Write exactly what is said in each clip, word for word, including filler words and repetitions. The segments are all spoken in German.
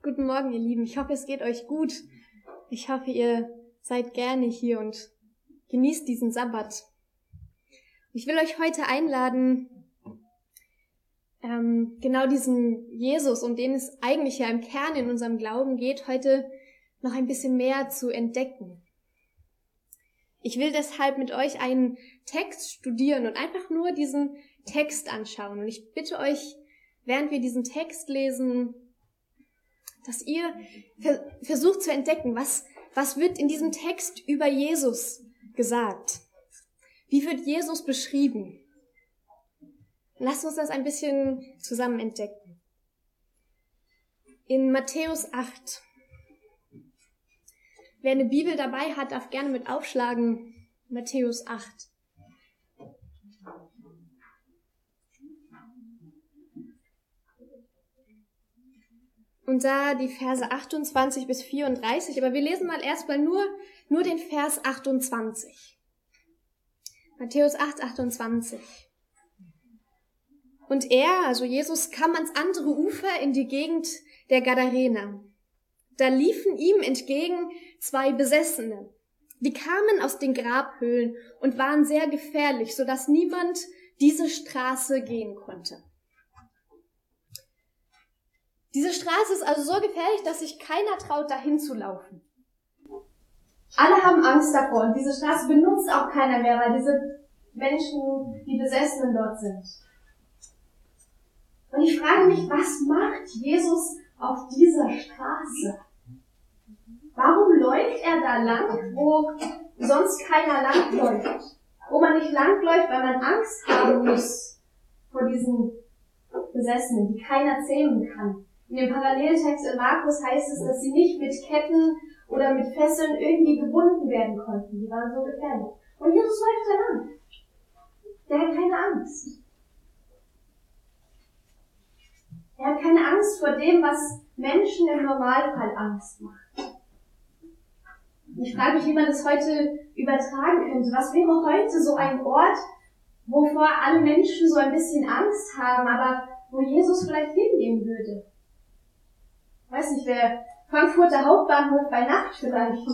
Guten Morgen, ihr Lieben. Ich hoffe, es geht euch gut. Ich hoffe, ihr seid gerne hier und genießt diesen Sabbat. Ich will euch heute einladen, ähm, genau diesen Jesus, um den es eigentlich ja im Kern in unserem Glauben geht, heute noch ein bisschen mehr zu entdecken. Ich will deshalb mit euch einen Text studieren und einfach nur diesen Text anschauen. Und ich bitte euch, während wir diesen Text lesen, dass ihr versucht zu entdecken, was, was wird in diesem Text über Jesus gesagt? Wie wird Jesus beschrieben? Lasst uns das ein bisschen zusammen entdecken. In Matthäus acht. Wer eine Bibel dabei hat, darf gerne mit aufschlagen. Matthäus acht. Und da die Verse achtundzwanzig bis vierunddreißig, aber wir lesen mal erstmal nur, nur den Vers achtundzwanzig. Matthäus acht, achtundzwanzig. Und er, also Jesus, kam ans andere Ufer in die Gegend der Gadarener. Da liefen ihm entgegen zwei Besessene. Die kamen aus den Grabhöhlen und waren sehr gefährlich, so dass niemand diese Straße gehen konnte. Diese Straße ist also so gefährlich, dass sich keiner traut, dahin zu laufen. Alle haben Angst davor und diese Straße benutzt auch keiner mehr, weil diese Menschen, die Besessenen dort sind. Und ich frage mich, was macht Jesus auf dieser Straße? Warum läuft er da lang, wo sonst keiner lang läuft? Wo man nicht lang läuft, weil man Angst haben muss vor diesen Besessenen, die keiner zähmen kann. In dem Paralleltext in Markus heißt es, dass sie nicht mit Ketten oder mit Fesseln irgendwie gebunden werden konnten. Die waren so gefährlich. Und Jesus läuft da lang. Der hat keine Angst. Er hat keine Angst vor dem, was Menschen im Normalfall Angst macht. Ich frage mich, wie man das heute übertragen könnte. Was wäre heute so ein Ort, wovor alle Menschen so ein bisschen Angst haben, aber wo Jesus vielleicht hingehen würde? Ich weiß nicht, wer Frankfurter Hauptbahnhof bei Nacht vielleicht.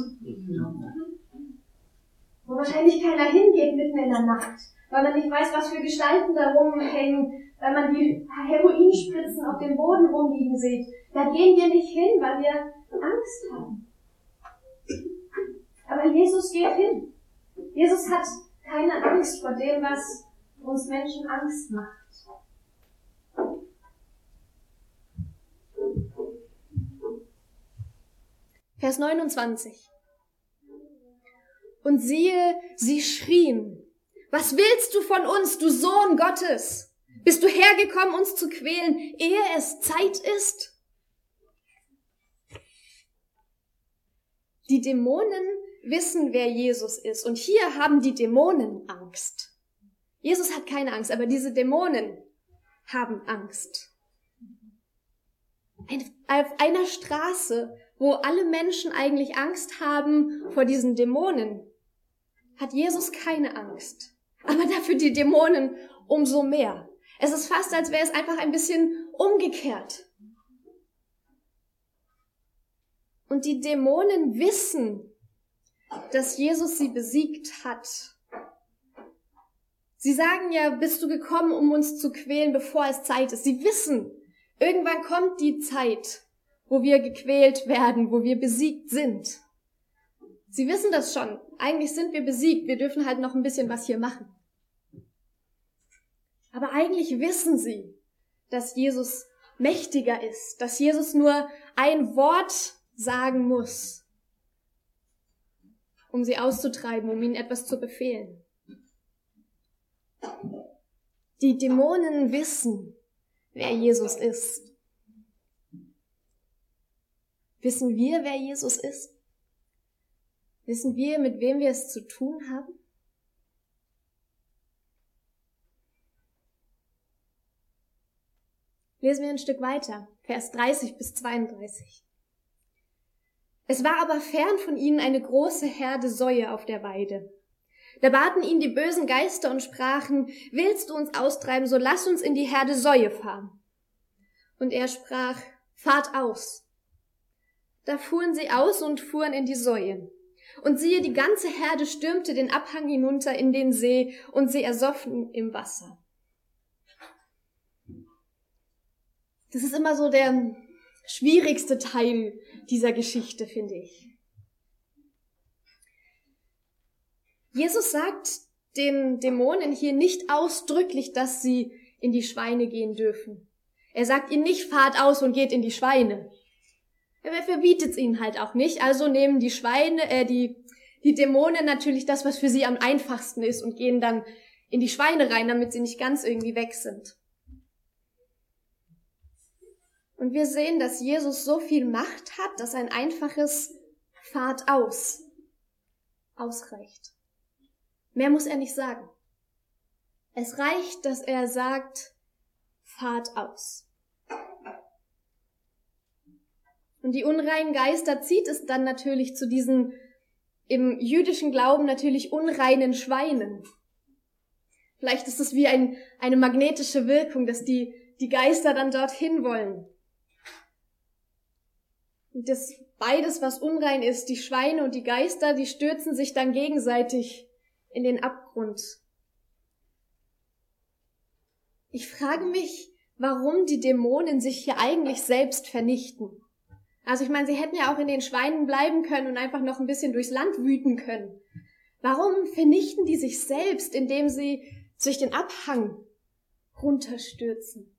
Wo wahrscheinlich keiner hingeht mitten in der Nacht, weil man nicht weiß, was für Gestalten da rumhängen, weil man die Heroinspritzen auf dem Boden rumliegen sieht. Da gehen wir nicht hin, weil wir Angst haben. Aber Jesus geht hin. Jesus hat keine Angst vor dem, was uns Menschen Angst macht. Vers neunundzwanzig. Und siehe, sie schrien: Was willst du von uns, du Sohn Gottes? Bist du hergekommen, uns zu quälen, ehe es Zeit ist? Die Dämonen wissen, wer Jesus ist. Und hier haben die Dämonen Angst. Jesus hat keine Angst, aber diese Dämonen haben Angst. Auf einer Straße, wo alle Menschen eigentlich Angst haben vor diesen Dämonen, hat Jesus keine Angst. Aber dafür die Dämonen umso mehr. Es ist fast, als wäre es einfach ein bisschen umgekehrt. Und die Dämonen wissen, dass Jesus sie besiegt hat. Sie sagen ja, bist du gekommen, um uns zu quälen, bevor es Zeit ist. Sie wissen, irgendwann kommt die Zeit, wo wir gequält werden, wo wir besiegt sind. Sie wissen das schon. Eigentlich sind wir besiegt. Wir dürfen halt noch ein bisschen was hier machen. Aber eigentlich wissen sie, dass Jesus mächtiger ist, dass Jesus nur ein Wort sagen muss, um sie auszutreiben, um ihnen etwas zu befehlen. Die Dämonen wissen, wer Jesus ist. Wissen wir, wer Jesus ist? Wissen wir, mit wem wir es zu tun haben? Lesen wir ein Stück weiter, Vers dreißig bis zweiunddreißig. Es war aber fern von ihnen eine große Herde Säue auf der Weide. Da baten ihn die bösen Geister und sprachen: Willst du uns austreiben, so lass uns in die Herde Säue fahren. Und er sprach: Fahrt aus. da fuhren sie aus und fuhren in die Säuen. Und siehe, die ganze Herde stürmte den Abhang hinunter in den See, und sie ersoffen im Wasser. Das ist immer so der schwierigste Teil dieser Geschichte, finde ich. Jesus sagt den Dämonen hier nicht ausdrücklich, dass sie in die Schweine gehen dürfen. Er sagt ihnen nicht, fahrt aus und geht in die Schweine. Er verbietet es ihnen halt auch nicht, also nehmen die Schweine, äh, die, die Dämonen natürlich das, was für sie am einfachsten ist, und gehen dann in die Schweine rein, damit sie nicht ganz irgendwie weg sind. Und wir sehen, dass Jesus so viel Macht hat, dass ein einfaches Fahrt aus ausreicht. Mehr muss er nicht sagen. Es reicht, dass er sagt, fahrt aus. Und die unreinen Geister zieht es dann natürlich zu diesen im jüdischen Glauben natürlich unreinen Schweinen. Vielleicht ist es wie ein, eine magnetische Wirkung, dass die, die Geister dann dorthin wollen. Und das beides, was unrein ist, die Schweine und die Geister, die stürzen sich dann gegenseitig in den Abgrund. Ich frage mich, warum die Dämonen sich hier eigentlich selbst vernichten. Also ich meine, sie hätten ja auch in den Schweinen bleiben können und einfach noch ein bisschen durchs Land wüten können. Warum vernichten die sich selbst, indem sie durch den Abhang runterstürzen?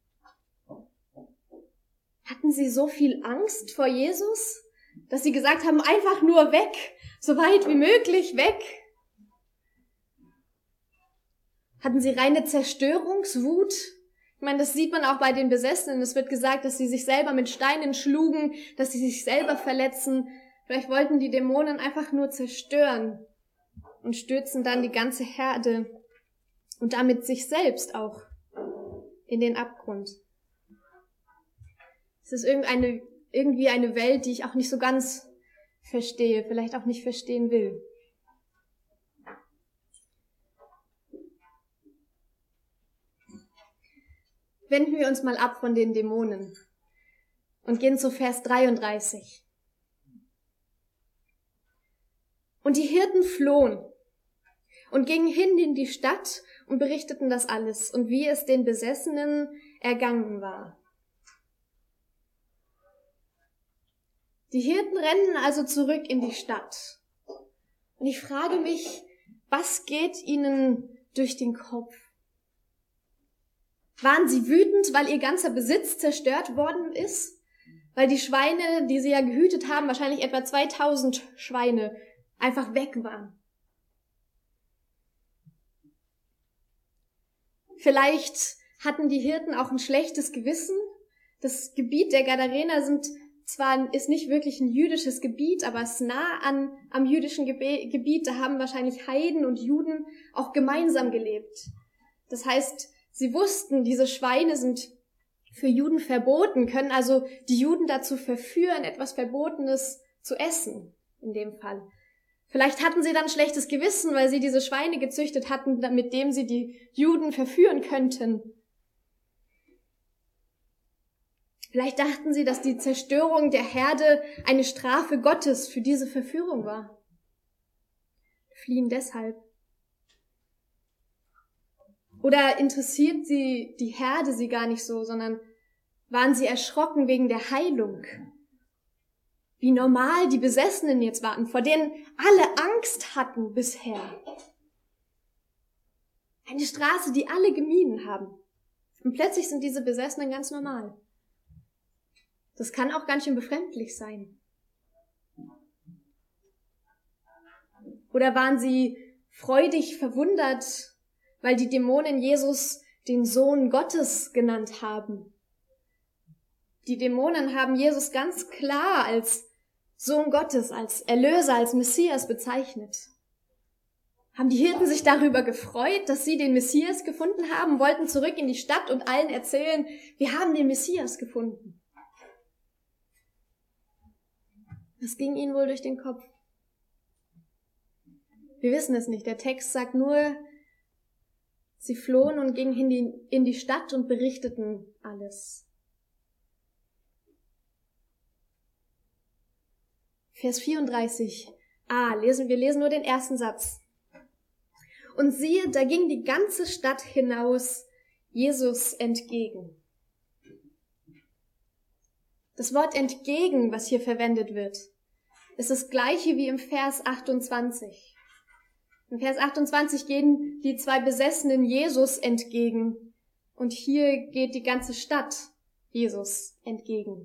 Hatten sie so viel Angst vor Jesus, dass sie gesagt haben, einfach nur weg, so weit wie möglich weg? Hatten sie reine Zerstörungswut? Ich meine, das sieht man auch bei den Besessenen. Es wird gesagt, dass sie sich selber mit Steinen schlugen, dass sie sich selber verletzen. Vielleicht wollten die Dämonen einfach nur zerstören und stürzen dann die ganze Herde und damit sich selbst auch in den Abgrund. Es ist irgendeine, irgendwie eine Welt, die ich auch nicht so ganz verstehe, vielleicht auch nicht verstehen will. Wenden wir uns mal ab von den Dämonen und gehen zu Vers dreiunddreißig. Und die Hirten flohen und gingen hin in die Stadt und berichteten das alles und wie es den Besessenen ergangen war. Die Hirten rennen also zurück in die Stadt. Und ich frage mich, was geht ihnen durch den Kopf? Waren sie wütend, weil ihr ganzer Besitz zerstört worden ist? Weil die Schweine, die sie ja gehütet haben, wahrscheinlich etwa zweitausend Schweine, einfach weg waren? Vielleicht hatten die Hirten auch ein schlechtes Gewissen. Das Gebiet der Gadarener sind zwar, ist nicht wirklich ein jüdisches Gebiet, aber es ist nah an, am jüdischen Gebe- Gebiet. Da haben wahrscheinlich Heiden und Juden auch gemeinsam gelebt. Das heißt, sie wussten, diese Schweine sind für Juden verboten, können also die Juden dazu verführen, etwas Verbotenes zu essen, in dem Fall. Vielleicht hatten sie dann schlechtes Gewissen, weil sie diese Schweine gezüchtet hatten, mit dem sie die Juden verführen könnten. Vielleicht dachten sie, dass die Zerstörung der Herde eine Strafe Gottes für diese Verführung war. Fliehen deshalb. Oder interessiert sie die Herde sie gar nicht so, sondern waren sie erschrocken wegen der Heilung? Wie normal die Besessenen jetzt waren, vor denen alle Angst hatten bisher. Eine Straße, die alle gemieden haben. Und plötzlich sind diese Besessenen ganz normal. Das kann auch ganz schön befremdlich sein. Oder waren sie freudig verwundert, weil die Dämonen Jesus den Sohn Gottes genannt haben? Die Dämonen haben Jesus ganz klar als Sohn Gottes, als Erlöser, als Messias bezeichnet. Haben die Hirten sich darüber gefreut, dass sie den Messias gefunden haben, wollten zurück in die Stadt und allen erzählen, wir haben den Messias gefunden? Was ging ihnen wohl durch den Kopf? Wir wissen es nicht. Der Text sagt nur, sie flohen und gingen in die Stadt und berichteten alles. Vers vierunddreißig a, lesen, wir lesen nur den ersten Satz. Und siehe, da ging die ganze Stadt hinaus Jesus entgegen. Das Wort entgegen, was hier verwendet wird, ist das gleiche wie im Vers achtundzwanzig. Im Vers achtundzwanzig gehen die zwei Besessenen Jesus entgegen und hier geht die ganze Stadt Jesus entgegen.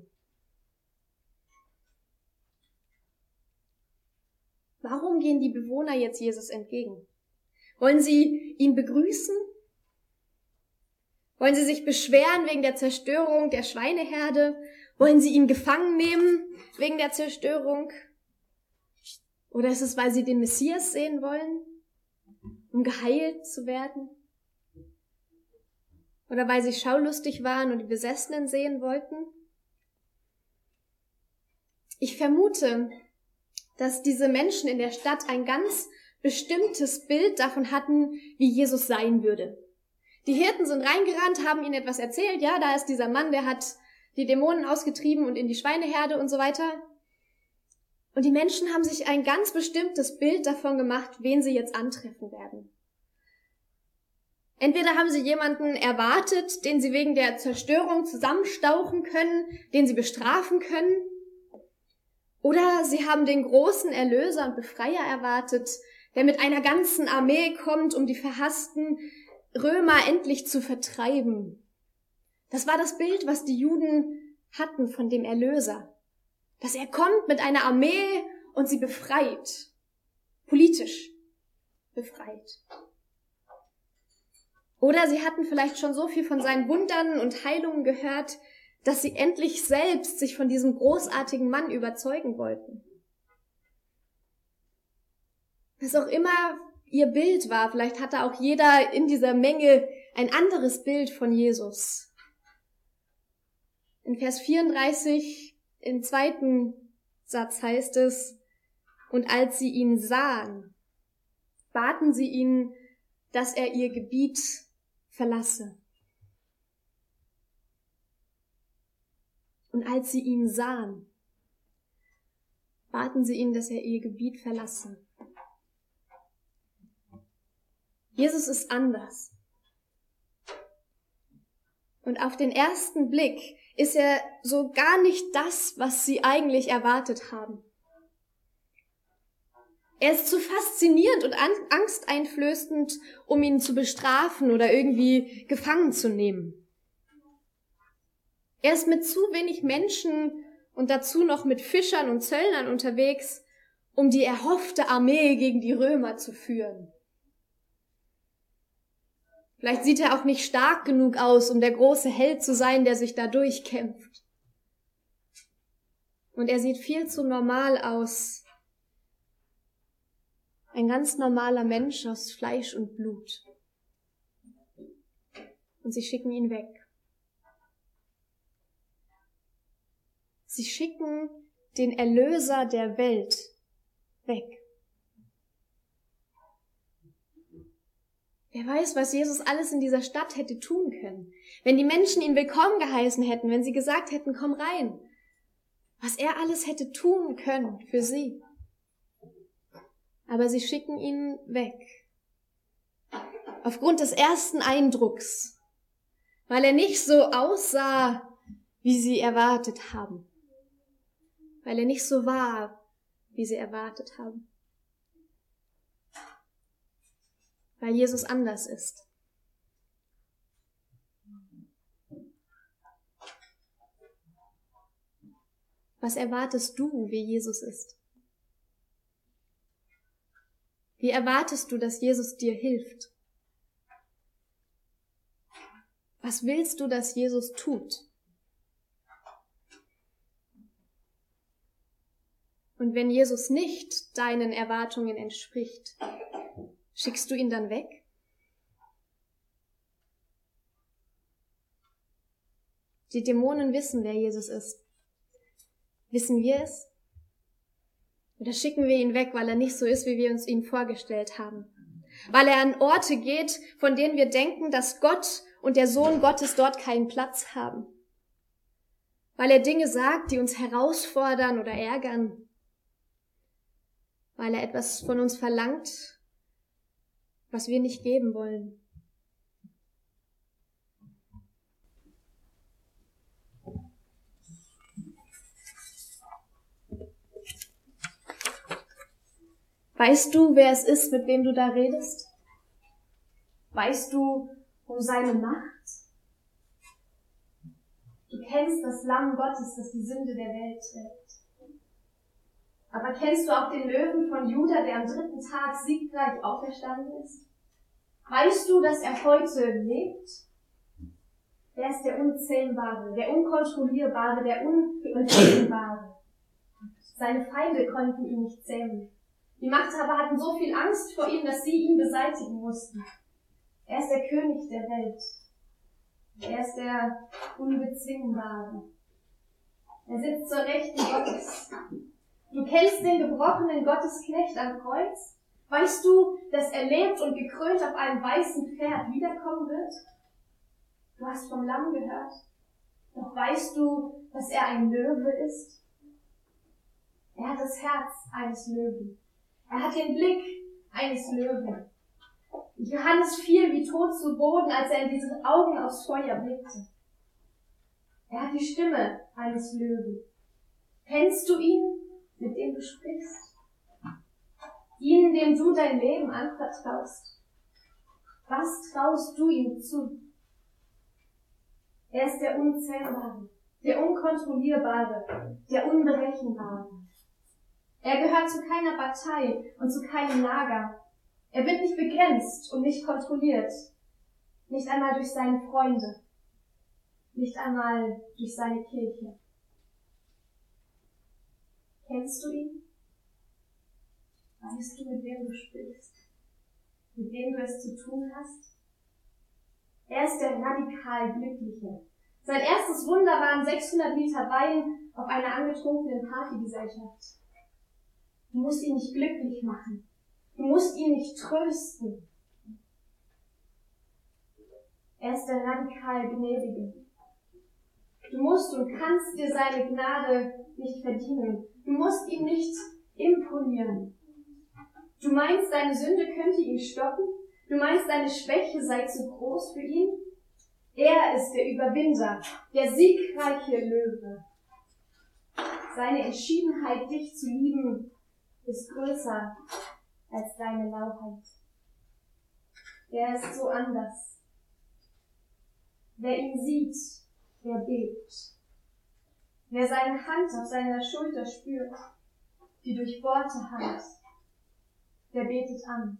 Warum gehen die Bewohner jetzt Jesus entgegen? Wollen sie ihn begrüßen? Wollen sie sich beschweren wegen der Zerstörung der Schweineherde? Wollen sie ihn gefangen nehmen wegen der Zerstörung? Oder ist es, weil sie den Messias sehen wollen, um geheilt zu werden? Oder weil sie schaulustig waren und die Besessenen sehen wollten? Ich vermute, dass diese Menschen in der Stadt ein ganz bestimmtes Bild davon hatten, wie Jesus sein würde. Die Hirten sind reingerannt, haben ihnen etwas erzählt. Ja, da ist dieser Mann, der hat die Dämonen ausgetrieben und in die Schweineherde und so weiter. Und die Menschen haben sich ein ganz bestimmtes Bild davon gemacht, wen sie jetzt antreffen werden. Entweder haben sie jemanden erwartet, den sie wegen der Zerstörung zusammenstauchen können, den sie bestrafen können, oder sie haben den großen Erlöser und Befreier erwartet, der mit einer ganzen Armee kommt, um die verhassten Römer endlich zu vertreiben. Das war das Bild, was die Juden hatten von dem Erlöser. Dass er kommt mit einer Armee und sie befreit. Politisch befreit. Oder sie hatten vielleicht schon so viel von seinen Wundern und Heilungen gehört, dass sie endlich selbst sich von diesem großartigen Mann überzeugen wollten. Was auch immer ihr Bild war, vielleicht hatte auch jeder in dieser Menge ein anderes Bild von Jesus. In Vers vierunddreißig, im zweiten Satz heißt es, und als sie ihn sahen, baten sie ihn, dass er ihr Gebiet verlasse. Und als sie ihn sahen, baten sie ihn, dass er ihr Gebiet verlasse. Jesus ist anders. Und auf den ersten Blick ist er so gar nicht das, was sie eigentlich erwartet haben. Er ist zu faszinierend und angsteinflößend, um ihn zu bestrafen oder irgendwie gefangen zu nehmen. Er ist mit zu wenig Menschen und dazu noch mit Fischern und Zöllnern unterwegs, um die erhoffte Armee gegen die Römer zu führen. Vielleicht sieht er auch nicht stark genug aus, um der große Held zu sein, der sich da durchkämpft. Und er sieht viel zu normal aus. Ein ganz normaler Mensch aus Fleisch und Blut. Und sie schicken ihn weg. Sie schicken den Erlöser der Welt weg. Wer weiß, was Jesus alles in dieser Stadt hätte tun können. Wenn die Menschen ihn willkommen geheißen hätten, wenn sie gesagt hätten, komm rein. Was er alles hätte tun können für sie. Aber sie schicken ihn weg. Aufgrund des ersten Eindrucks. Weil er nicht so aussah, wie sie erwartet haben. Weil er nicht so war, wie sie erwartet haben. Weil Jesus anders ist. Was erwartest du, wie Jesus ist? Wie erwartest du, dass Jesus dir hilft? Was willst du, dass Jesus tut? Und wenn Jesus nicht deinen Erwartungen entspricht, schickst du ihn dann weg? Die Dämonen wissen, wer Jesus ist. Wissen wir es? Oder schicken wir ihn weg, weil er nicht so ist, wie wir uns ihn vorgestellt haben? Weil er an Orte geht, von denen wir denken, dass Gott und der Sohn Gottes dort keinen Platz haben? Weil er Dinge sagt, die uns herausfordern oder ärgern? weil er etwas von uns verlangt, was wir nicht geben wollen. Weißt du, wer es ist, mit wem du da redest? Weißt du um seine Macht? Du kennst das Lamm Gottes, das die Sünde der Welt trägt. Aber kennst du auch den Löwen von Juda, der am dritten Tag siegreich auferstanden ist? Weißt du, dass er heute lebt? Er ist der Unzähmbare, der Unkontrollierbare, der Unberechenbare. Seine Feinde konnten ihn nicht zähmen. Die Machthaber hatten so viel Angst vor ihm, dass sie ihn beseitigen mussten. Er ist der König der Welt. Er ist der Unbezwingbare. Er sitzt zur Rechten Gottes. Du kennst den gebrochenen Gottesknecht am Kreuz? Weißt du, dass er lebt und gekrönt auf einem weißen Pferd wiederkommen wird? Du hast vom Lamm gehört. Doch weißt du, dass er ein Löwe ist? Er hat das Herz eines Löwen. Er hat den Blick eines Löwen. Johannes fiel wie tot zu Boden, als er in diese Augen aufs Feuer blickte. Er hat die Stimme eines Löwen. Kennst du ihn, mit dem du sprichst? Ihn, dem du dein Leben anvertraust? Was traust du ihm zu? Er ist der Unzähmbare, der Unkontrollierbare, der Unberechenbare. Er gehört zu keiner Partei und zu keinem Lager. Er wird nicht begrenzt und nicht kontrolliert. Nicht einmal durch seine Freunde. Nicht einmal durch seine Kirche. Kennst du ihn? Weißt du, mit wem du sprichst? Mit wem du es zu tun hast? Er ist der radikal Glückliche. Sein erstes Wunder waren sechshundert Liter Wein auf einer angetrunkenen Partygesellschaft. Du musst ihn nicht glücklich machen. Du musst ihn nicht trösten. Er ist der radikal Gnädige. Du musst und kannst dir seine Gnade nicht verdienen. Du musst ihm nicht imponieren. Du meinst, deine Sünde könnte ihn stoppen? Du meinst, deine Schwäche sei zu groß für ihn? Er ist der Überwinder, der siegreiche Löwe. Seine Entschiedenheit, dich zu lieben, ist größer als deine Lauheit. Er ist so anders. Wer ihn sieht, der bebt. Wer seine Hand auf seiner Schulter spürt, die durchbohrte Hand, der betet an.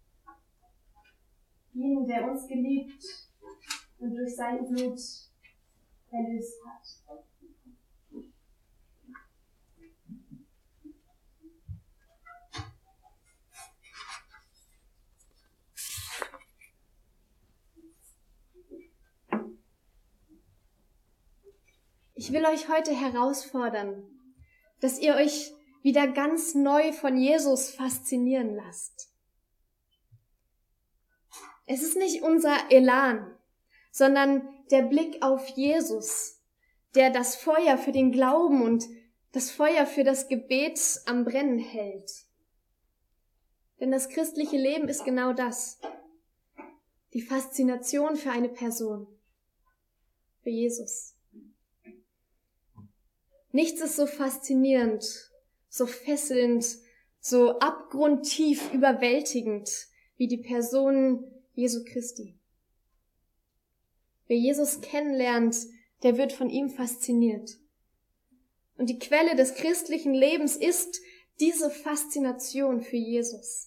Ihn, der uns geliebt und durch sein Blut erlöst hat. Ich will euch heute herausfordern, dass ihr euch wieder ganz neu von Jesus faszinieren lasst. Es ist nicht unser Elan, sondern der Blick auf Jesus, der das Feuer für den Glauben und das Feuer für das Gebet am Brennen hält. Denn das christliche Leben ist genau das. Die Faszination für eine Person, für Jesus. Nichts ist so faszinierend, so fesselnd, so abgrundtief überwältigend wie die Person Jesu Christi. Wer Jesus kennenlernt, der wird von ihm fasziniert. Und die Quelle des christlichen Lebens ist diese Faszination für Jesus.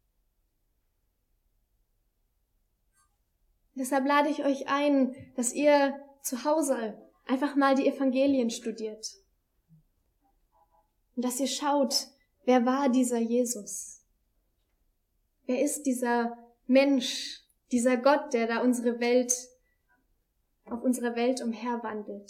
Deshalb lade ich euch ein, dass ihr zu Hause einfach mal die Evangelien studiert. Und dass ihr schaut, wer war dieser Jesus? Wer ist dieser Mensch, dieser Gott, der da unsere Welt, auf unserer Welt umherwandelt?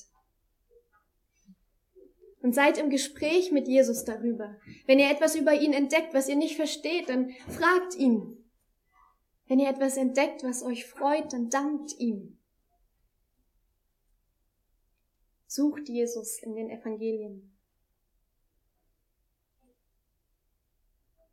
Und seid im Gespräch mit Jesus darüber. Wenn ihr etwas über ihn entdeckt, was ihr nicht versteht, dann fragt ihn. Wenn ihr etwas entdeckt, was euch freut, dann dankt ihm. Sucht Jesus in den Evangelien.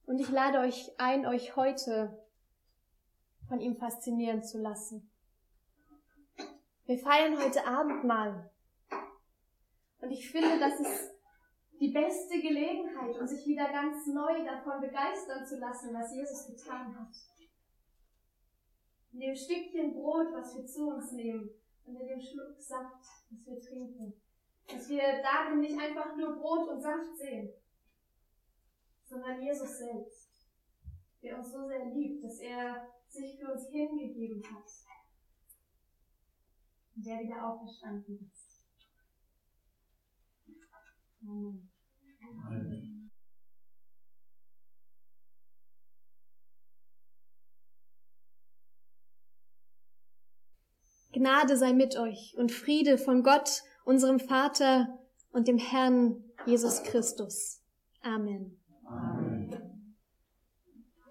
Und ich lade euch ein, euch heute von ihm faszinieren zu lassen. Wir feiern heute Abendmahl. Und ich finde, das ist die beste Gelegenheit, um sich wieder ganz neu davon begeistern zu lassen, was Jesus getan hat. In dem Stückchen Brot, was wir zu uns nehmen, und in dem Schluck Saft, das wir trinken. Dass wir darin nicht einfach nur Brot und Saft sehen, sondern Jesus selbst, der uns so sehr liebt, dass er sich für uns hingegeben hat und der wieder auferstanden ist. Amen. Amen. Gnade sei mit euch und Friede von Gott, unserem Vater und dem Herrn Jesus Christus. Amen.